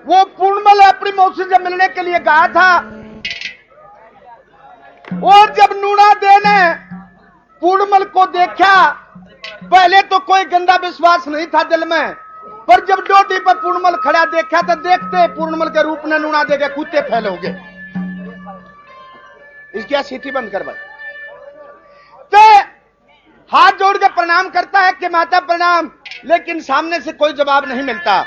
वो पूर्णमल अपनी मौसी से मिलने के लिए गया था और जब नूना दे ने पूर्णमल को देखा, पहले तो कोई गंदा विश्वास नहीं था दिल में, पर जब डोटी पर पूर्णमल खड़ा देखा तो देखते पूर्णमल के रूप ने नूना दे के कुत्ते फैलोगे। इसकी सीटी बंद कर भाई। तो हाथ जोड़ के प्रणाम करता है कि माता प्रणाम, लेकिन सामने से कोई जवाब नहीं मिलता।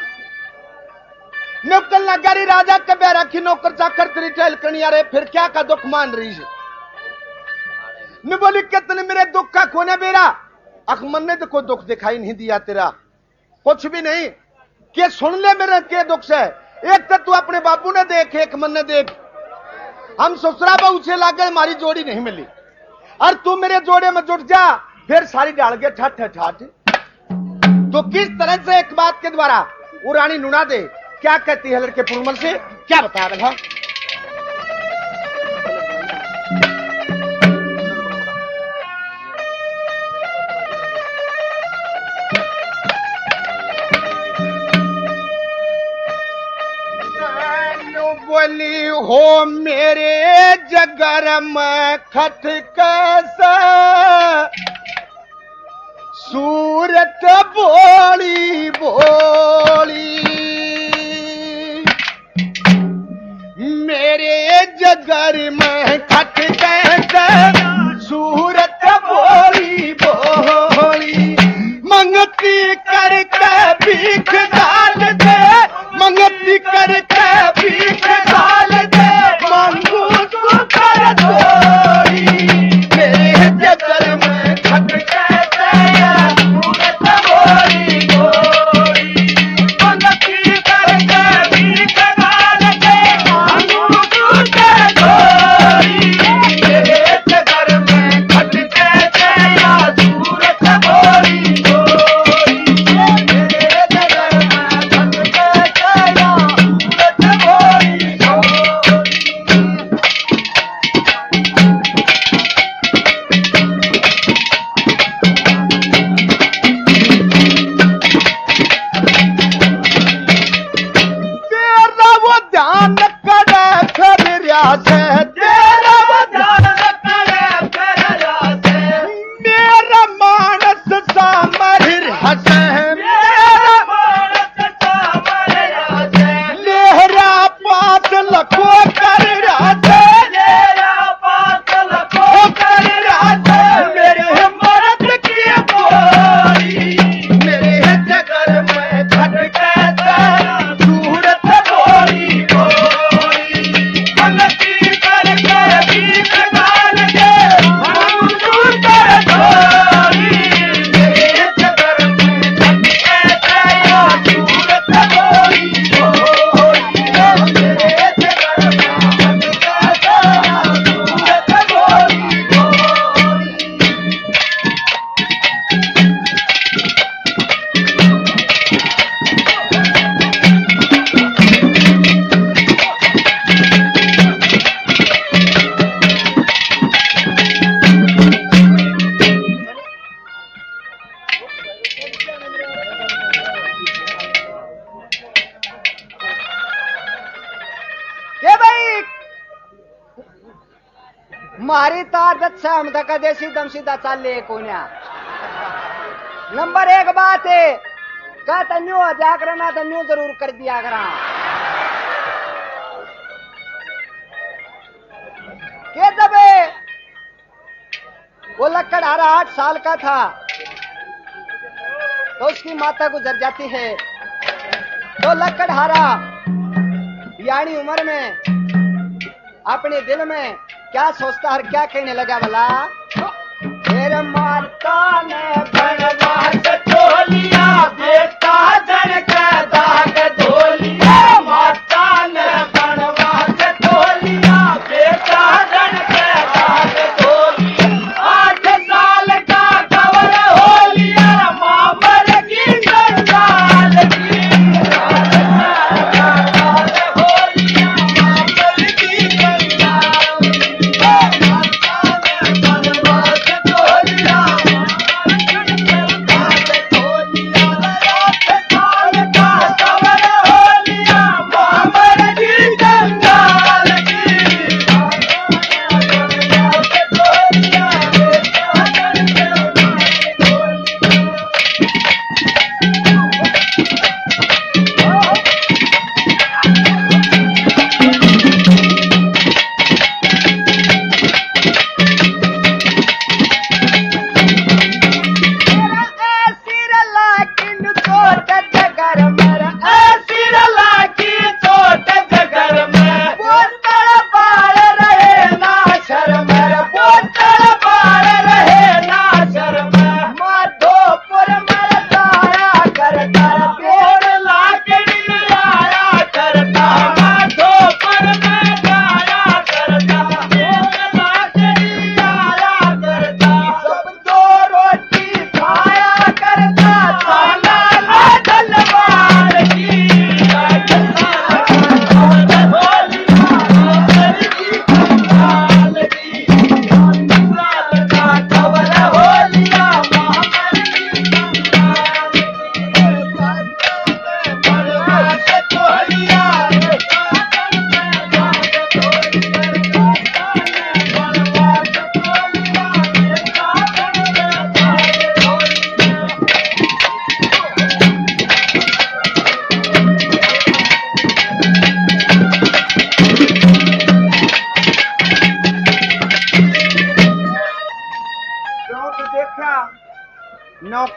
नौकर नगारी राजा के बैराखी नौकर चाकर तेरी टहल कनिया रे, फिर क्या का दुख मान रही है। न बोली कितने मेरे दुख का कोने बेरा, अखमन ने तो कोई दुख दिखाई नहीं दिया तेरा, कुछ भी नहीं कि सुन ले मेरे के दुख से। एक तो तू अपने बापू ने देख, एक मन ने देख, हम ससुरा बहू से लागे हमारी जोड़ी नहीं मिली, और तू मेरे जोड़े में जुट जा, फिर सारी डाल के ठट ठाठ। तो किस तरह से एक बात के द्वारा वो रानी नूना दे क्या कहती है लड़के पूर्णमल से, क्या बता रहा। बोली हो मेरे जगर में खट कैसा सूरत बोली बोली, मेरे जगर में खट कैसा सूरत बोली बोली, मंगती करके भीख डाल दे, मंगती करके भीख डाल दे, मांगू तू कर थोड़ी, मेरे जगर में खट कैसे सूरत बोली बोली, मंगती करके भीख डाल दे, मांगू तू कर थोड़ी, मेरे जगर में खट कैसे सूरत बोली बोली, मेरे जगर में खट कैसे सूरत बोली बोली। तेरा वो ध्यान करे फिर से, तेरा वो ध्यान करे फिर से, मेरा मानस सामर हसे, मेरा मानस सामर हसे, लेहरा पात लखो कर राधे, लेहरा पात लखो कर राधे, मेरे मर्द की बोली, मेरे जगर में खट कैसा सूरत बोली बोली, मंगती करके भीख डाल दे, मांगू कर थोड़ी, मेरे जगर में खट कैसा सूरत बोली बोली, मेरे जगर में खट कैसा सूरत बोली बोली। के भाई मारी ताकत से हम तक देसी दम सीधा चाल ले कोन्या। नंबर एक बात है का तन्यू हो जा करना, तन्यू जरूर कर दिया करा के जब वो लक्कड़हारा 8 साल का था तो उसकी माता गुजर जाती है। तो लक्कड़हारा यानी उम्र में अपने दिल में क्या सोचता और क्या कहने लगा, भला मेरे माता ने बनवा से छोलिया, बेटा जन का दाग धोलिया, माता ने बनवा से छोलिया, बेटा जन का दाग धोलिया, 8 साल का कवर हो लिया, मामर की जंजाल की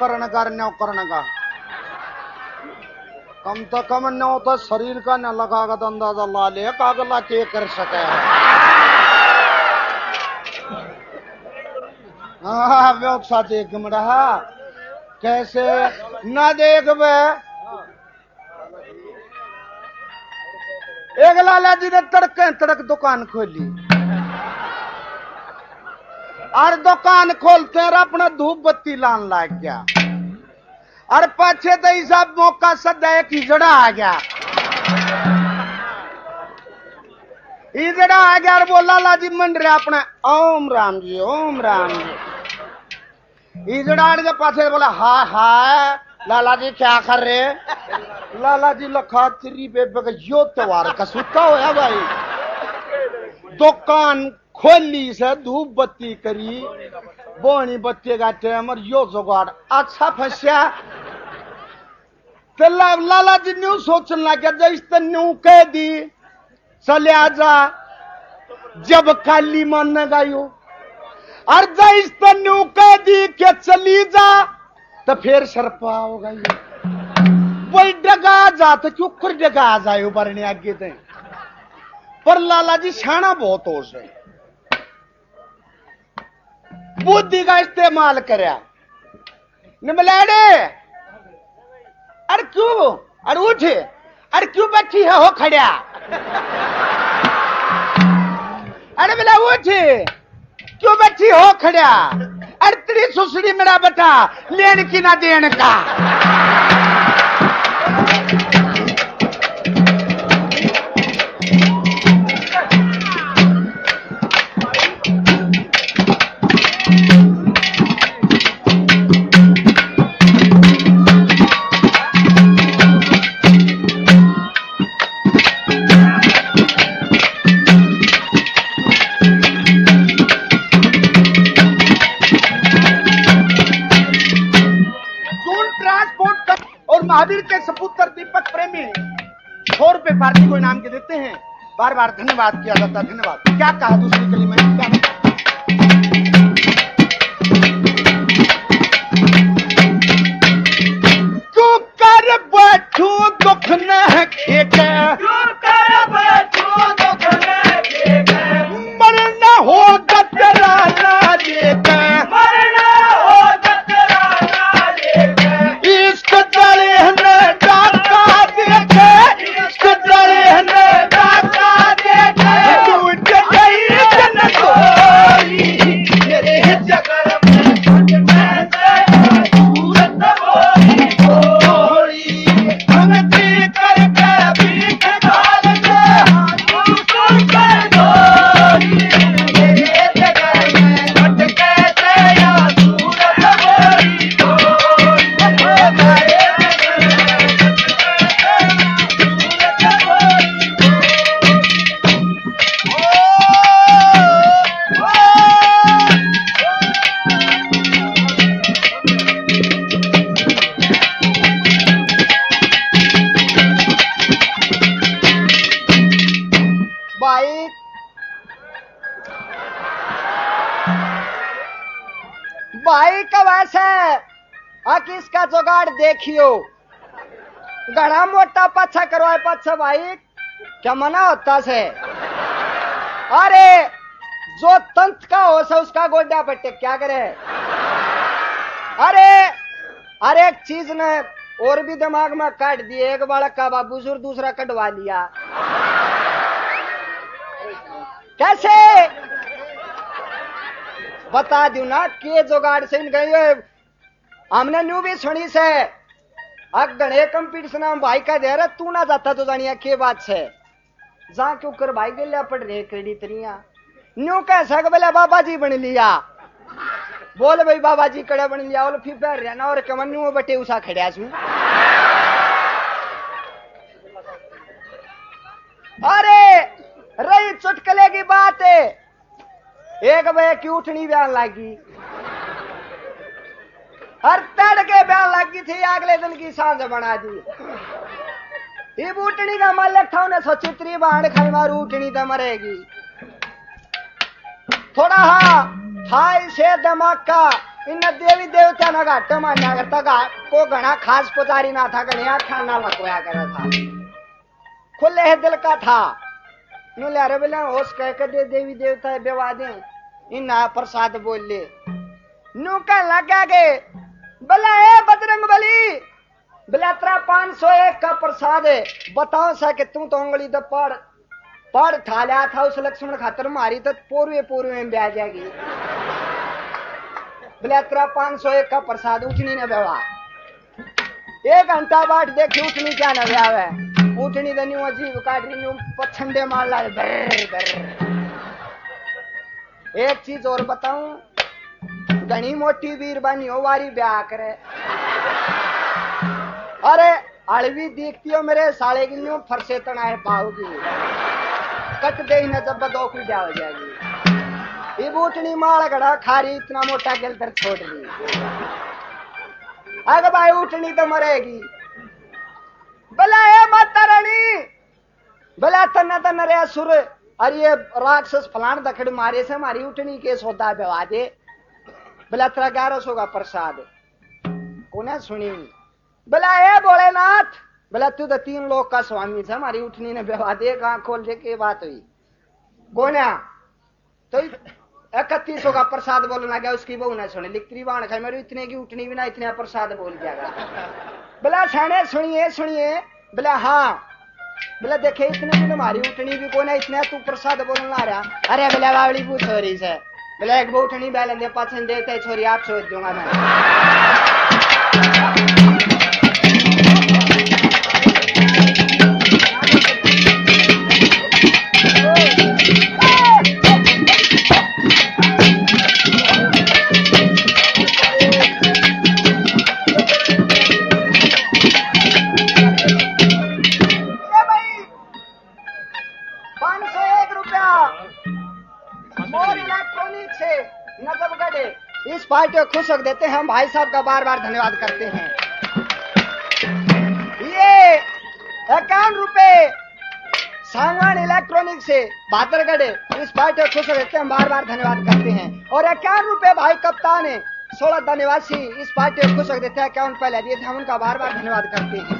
करण का न्यो करण का कम तो कम न होता शरीर का न लगागा तो अंदाजा ला ले कागला के कर सके। हाँ व्यवस्था देख रहा कैसे न देख बे। एक लाला जी ने तड़क दुकान खोली और दुकान खोलते और अपना धूप बत्ती लान लग गया और पाछे तो हिसाब मौका सदा एक हिजड़ा आ गया। हिजड़ा आ गया और वो लाला जी मंड रहे अपने ओम राम जी ओम राम जी। हिजड़ा के पाछे बोला हाँ हाँ लाला जी क्या कर रहे। लाला जी लखा तेरी बेबे का यो त्योहार का सुता होया भाई। दुकान खोली से धूप बत्ती करी बोनी बत्ती का टाइम और यो जुगाड़ अच्छा फंसा। तो लाला जी न्यू सोचने लगे जैसे न्यू कह दी चले आजा जब काली मान गायो और जैसे न्यू कह दी के चली जा तो फिर सरपा होगा ये वही डगा जा तो क्यों कर डगा आ जाए ऊपर आगे थे। पर लाला जी शाना बहुत होश है बुद्धि का इस्तेमाल करया निमलाड़े अरे क्यों अरे उठे अरे क्यों बैठी है हो खड़ा। अरे बोला उठे क्यों बैठी हो खड़ा। अरे तेरी सुसड़ी मेरा बेटा लेन की ना देन का। महावीर के सपुत्र दीपक प्रेमी 100 रुपए पार्टी को इनाम के देते हैं। बार बार धन्यवाद किया जाता। धन्यवाद। क्या कहा दूसरी गली में क्या तू कर बैठू दुख न मरना हो तेरा ना देख भाई कब ऐसे किसका जुगाड़ देखियो गड़ा मोटा पच्छा करवाए पच्छा भाई क्या मना होता से। अरे जो तंत्र का हो सा उसका गोड्या पट्टे क्या करे। अरे एक चीज ने और भी दिमाग में काट दिए। एक बालक का बाबू दूसरा कटवा लिया कैसे बता दू ना के जुगाड़ से गई। हमने न्यू भी सुनी से गणे कंपटीशन में भाई का दे रहा तू ना जाता तो जानिया के बात से जा क्यों कर भाई गलिया पड़ रहे क्रेडिट तरिया न्यू कैसा बोले बाबा जी बन लिया। बोल भाई बाबा जी कड़े बन लिया बोल फिर पैर रहना और कमन्यू बटे उसा खड़िया छू। अरे रही चुटकले की बात है। एक बजे की उठनी बयान लागी हर तड़के बयान लगी थी अगले दिन की सांझ बना दी। ये उठनी का मालिक था उन्हें सचित्री बाण खाई मारू उठनी तो मरेगी। थोड़ा हाँ था इसे दिमाग का इन देवी देवता ना घाट मान्या करता को घना खास पुजारी ना था गणिया खाना लखवाया करा था खुले है दिल का था नु ले रे बोले होश कह के दे देवी देवता बेवा दे इन प्रसाद बोल ले नु का लगा के बोला ए बजरंग बली बोला तेरा 501 का प्रसाद है बताओ सा कि तू तो उंगली तो पढ़ ठा लिया था उस लक्ष्मण खातर मारी तो पूर्व में ब्याह जाएगी बोले तेरा 501 का प्रसाद उठनी ने बेवा 1 घंटा बाद देखी उठनी क्या न ब्याह है उठनी तो न्यू अजीब काट रही न्यू पछंडे मार ला एक चीज और बताऊं घनी मोटी वीर बनी हो वारी ब्याह करे अरे अड़वी देखती हो मेरे साले की न्यू फरसे तनाए पाओगी कट दे न जब दो की ब्याह हो जाएगी ये बूटनी माल गड़ा खारी इतना मोटा गेल कर छोड़ दी अगर भाई उठनी तो मरेगी भला ए माता रानी भला तन्ना रे असुर अरे ये राक्षस फलान दखड़ मारे से हमारी उठनी के सौदा व्यवहा दे भला तेरा 1100 का प्रसाद कोने सुनी भला ए भोलेनाथ भला तू तो 3 लोग का स्वामी था हमारी उठनी ने व्यवहा दे कहां खोल दे के बात हुई कोने तो 3100 का प्रसाद बोलना गया उसकी बहू ने सुने लिखती बाण खाई मेरे इतने की उठनी भी ना इतने प्रसाद बोल जाएगा बोला छाने सुनिए बोला हाँ बोला देखे इतने भी हमारी उठनी भी कोने इतने तू प्रसाद बोलना रहा अरे बोला बावली पूछ छोरी से बोला एक वो उठनी बैल दे पसंद देते छोरी आप सोच दूंगा मैं इस पार्टी को खुश रख देते हैं हम भाई साहब का बार बार धन्यवाद करते हैं ये 51 रुपए सांगवान इलेक्ट्रॉनिक से बादरगढ़ इस पार्टी को खुश रख देते हैं हम बार बार धन्यवाद करते हैं और 51 रुपए भाई कप्तान है 16 धन्यवासी इस पार्टी को खुश रख देते हैं 51 रुपए ले दिए थे हम उनका बार बार धन्यवाद करते हैं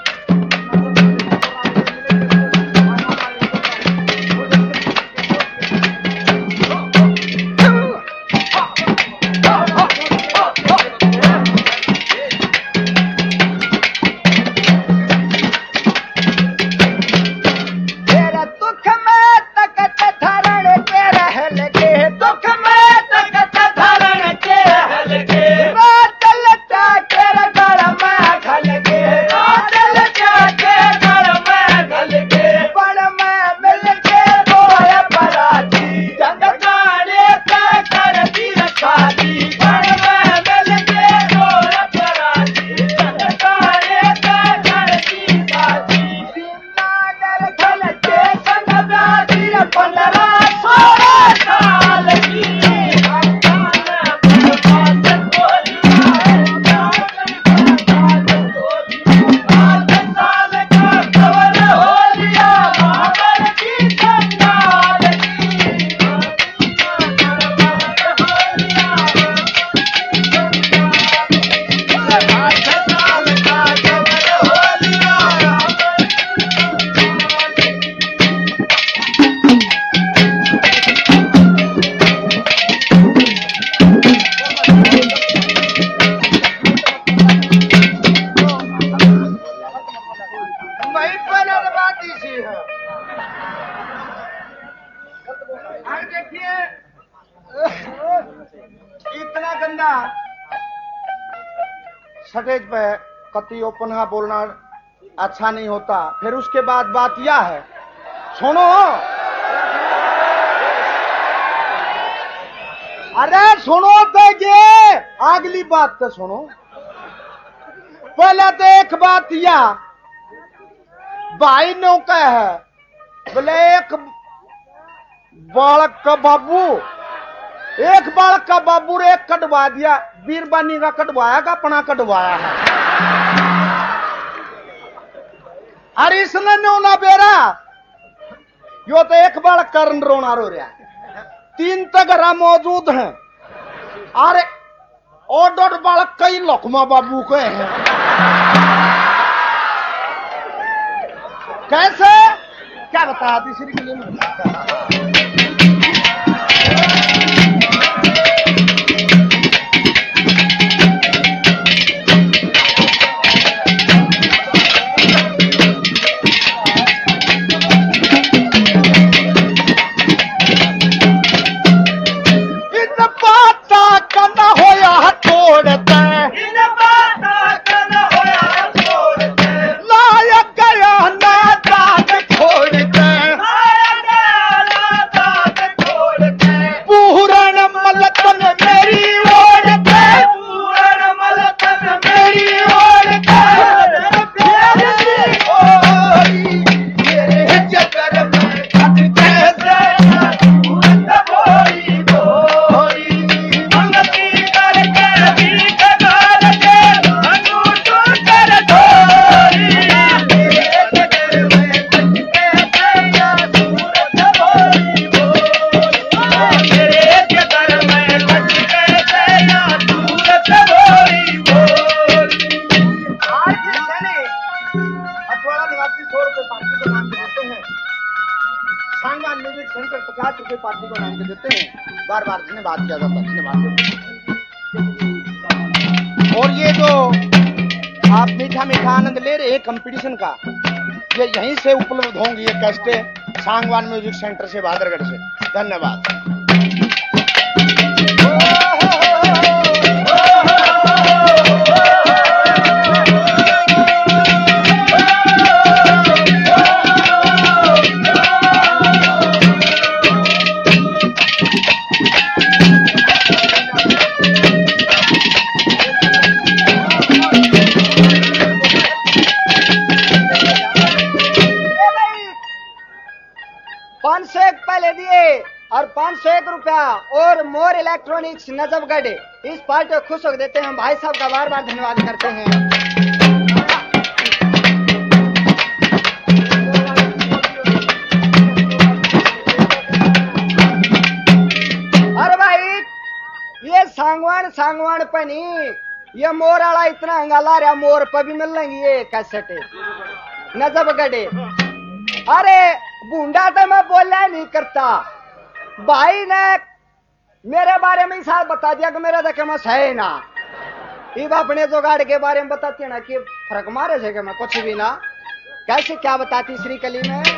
स्टेज पे कति ओपन बोलना अच्छा नहीं होता फिर उसके बाद बात यह है सुनो अरे सुनो तो ये अगली बात तो सुनो पहले तो एक बात यह भाई ने कहा है बोले एक बालक का बाबू रे एक कटवा दिया बीरबानी का कटवाया का अपना कटवाया है अरे इसने न्योना बेरा यो तो एक बार करण रोना रो रहा 3 तगरा मौजूद हैं अरे ऑर्डर बालक कई लखमा बाबू के हैं। कैसे क्या बताया तीसरी के लिए पार्टी को नाम दे देते हैं। बार बार धन्यवाद किया जाता है, धन्यवाद। और ये जो आप मीठा मीठा आनंद ले रहे हैं कंपटीशन का, ये यहीं से उपलब्ध होंगी ये कैसेटें सांगवान म्यूजिक सेंटर से, बहादुरगढ़ से। धन्यवाद। पहले दिए और 501 रुपया और मोर इलेक्ट्रॉनिक्स नजफगढ़ इस पार्टी को खुश हो देते हैं। भाई साहब का बार बार धन्यवाद करते हैं। अरे भाई ये सांगवान पनी ये मोर वाला इतना हंगाला रहा, मोर पर भी मिल लेंगी ये कैसेट नजफगढ़। अरे बूंदा तो मैं बोलना नहीं करता, भाई ने मेरे बारे में ही साथ बता दिया कि मेरा देखे मैं है ना। इब अपने जुगाड़ के बारे में बताती है ना कि फर्क मारे से कि मैं कुछ भी ना। कैसे क्या बताती श्री कली में।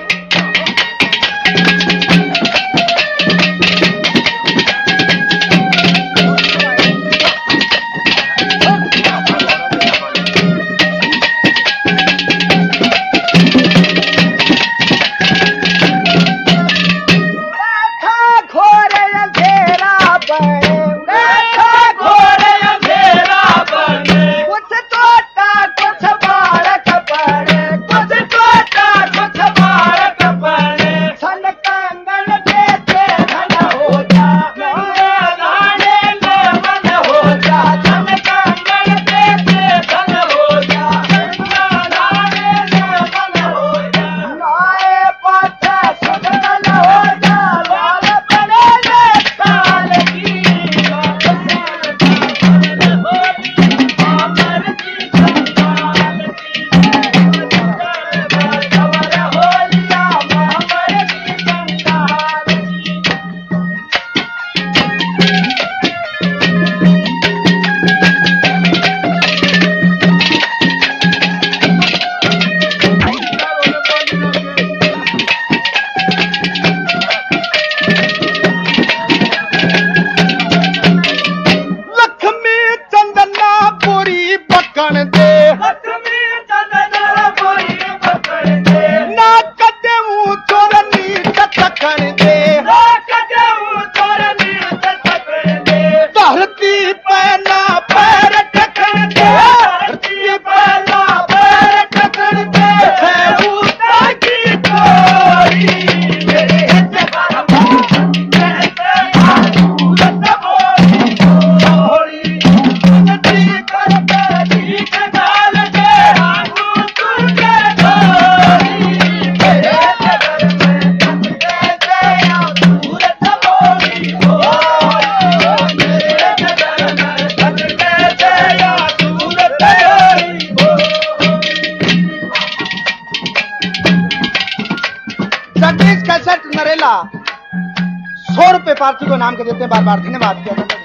जगदीश कैसेट नरेला 100 रुपए पार्टी को नाम के देते हैं। बार बार धन्यवाद किया जाता है।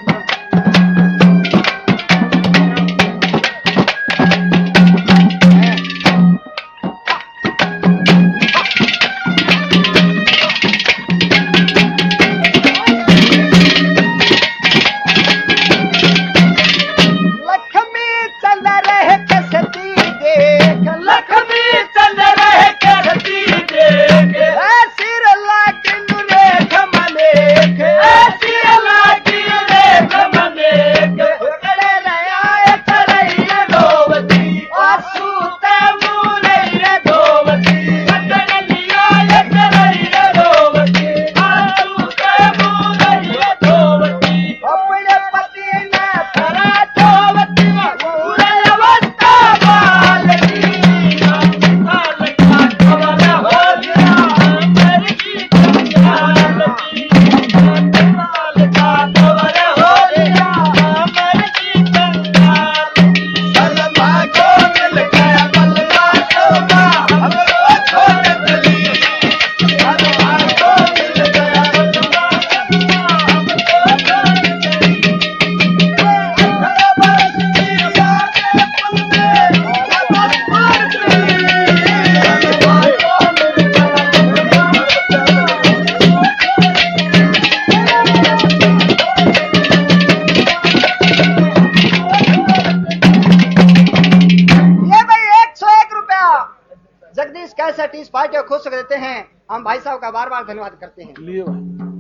जगदीश कैसेट इस पार्टी को खुश कर देते हैं। हम भाई साहब का बार बार धन्यवाद करते हैं। लिए भाई।